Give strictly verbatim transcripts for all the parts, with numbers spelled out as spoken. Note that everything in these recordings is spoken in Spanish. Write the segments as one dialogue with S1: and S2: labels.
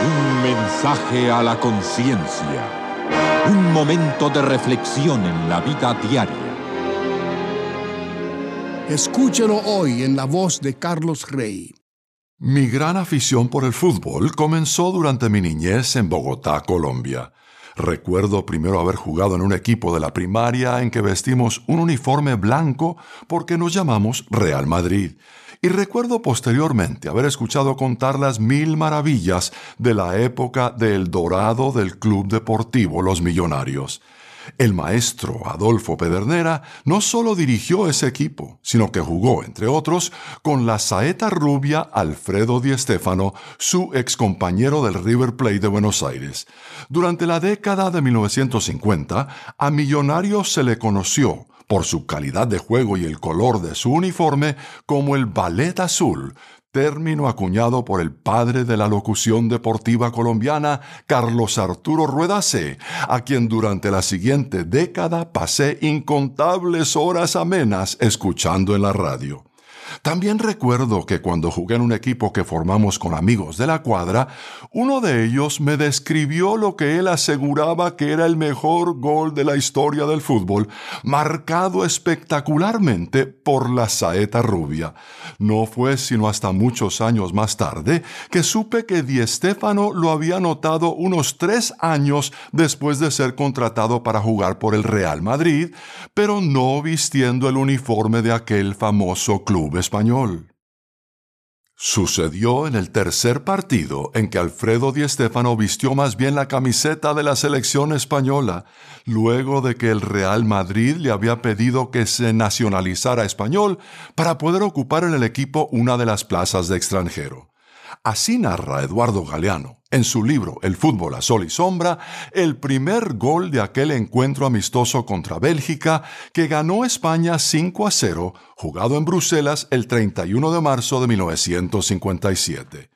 S1: Un mensaje a la conciencia. Un momento de reflexión en la vida diaria.
S2: Escúchelo hoy en la voz de Carlos Rey.
S3: Mi gran afición por el fútbol comenzó durante mi niñez en Bogotá, Colombia. Recuerdo primero haber jugado en un equipo de la primaria en que vestimos un uniforme blanco porque nos llamamos Real Madrid. Y recuerdo posteriormente haber escuchado contar las mil maravillas de la época del dorado del Club Deportivo Los Millonarios. El maestro Adolfo Pedernera no solo dirigió ese equipo, sino que jugó, entre otros, con la saeta rubia Alfredo Di Stéfano, su excompañero del River Plate de Buenos Aires. Durante la década de mil novecientos cincuenta, a Millonarios se le conoció, por su calidad de juego y el color de su uniforme, como el Ballet Azul, término acuñado por el padre de la locución deportiva colombiana, Carlos Arturo Rueda C., a quien durante la siguiente década pasé incontables horas amenas escuchando en la radio. También recuerdo que cuando jugué en un equipo que formamos con amigos de la cuadra, uno de ellos me describió lo que él aseguraba que era el mejor gol de la historia del fútbol, marcado espectacularmente por la saeta rubia. No fue sino hasta muchos años más tarde que supe que Di Stéfano lo había anotado unos tres años después de ser contratado para jugar por el Real Madrid, pero no vistiendo el uniforme de aquel famoso club español. Sucedió en el tercer partido en que Alfredo Di Stéfano vistió más bien la camiseta de la selección española, luego de que el Real Madrid le había pedido que se nacionalizara español para poder ocupar en el equipo una de las plazas de extranjero. Así narra Eduardo Galeano, en su libro El fútbol a sol y sombra, el primer gol de aquel encuentro amistoso contra Bélgica que ganó España cinco a cero, jugado en Bruselas el treinta y uno de marzo de mil novecientos cincuenta y siete.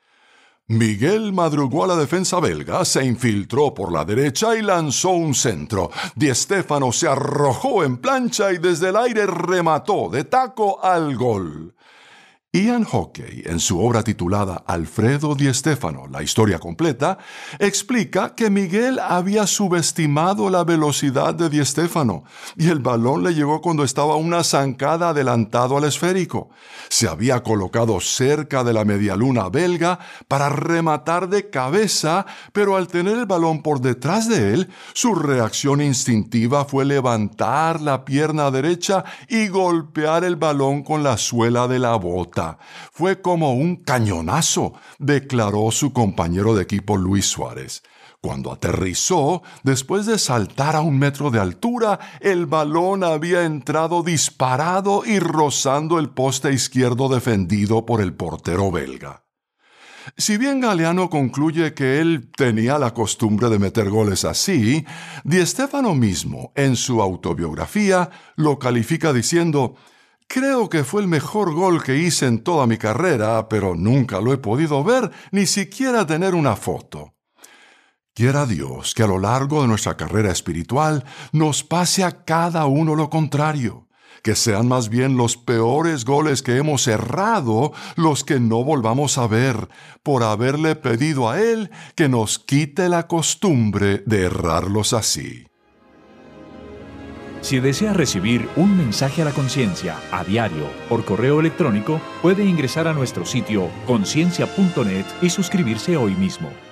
S3: Miguel madrugó a la defensa belga, se infiltró por la derecha y lanzó un centro. Di Stéfano se arrojó en plancha y desde el aire remató de taco al gol. Ian Hockey, en su obra titulada Alfredo Di Stéfano, la historia completa, explica que Miguel había subestimado la velocidad de Di Stéfano y el balón le llegó cuando estaba una zancada adelantado al esférico. Se había colocado cerca de la medialuna belga para rematar de cabeza, pero al tener el balón por detrás de él, su reacción instintiva fue levantar la pierna derecha y golpear el balón con la suela de la bota. Fue como un cañonazo, declaró su compañero de equipo Luis Suárez. Cuando aterrizó, después de saltar a un metro de altura, el balón había entrado disparado y rozando el poste izquierdo defendido por el portero belga. Si bien Galeano concluye que él tenía la costumbre de meter goles así, Di Stéfano mismo, en su autobiografía, lo califica diciendo: «Creo que fue el mejor gol que hice en toda mi carrera, pero nunca lo he podido ver, ni siquiera tener una foto». Quiera Dios que a lo largo de nuestra carrera espiritual nos pase a cada uno lo contrario, que sean más bien los peores goles que hemos errado los que no volvamos a ver, por haberle pedido a Él que nos quite la costumbre de errarlos así.
S4: Si desea recibir un mensaje a la conciencia a diario por correo electrónico, puede ingresar a nuestro sitio conciencia punto net y suscribirse hoy mismo.